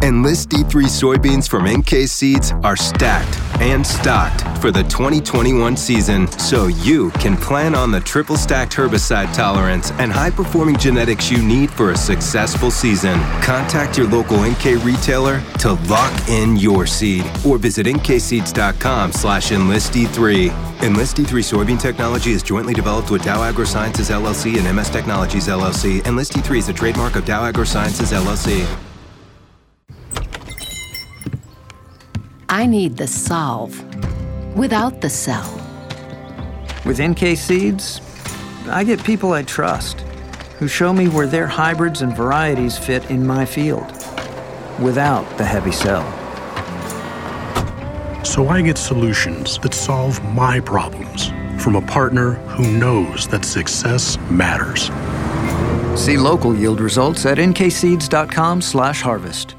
Enlist D3 soybeans from NK Seeds are stacked and stocked for the 2021 season, so you can plan on the triple stacked herbicide tolerance and high-performing genetics you need for a successful season. Contact your local NK retailer to lock in your seed or visit nkseeds.com/enlistd3. Enlist D3 soybean technology is jointly developed with Dow AgroSciences LLC and MS Technologies LLC. Enlist D3 is a trademark of Dow AgroSciences LLC. I need the solve without the sell. With NK Seeds, I get people I trust who show me where their hybrids and varieties fit in my field without the heavy sell. So I get solutions that solve my problems from a partner who knows that success matters. See local yield results at nkseeds.com/harvest.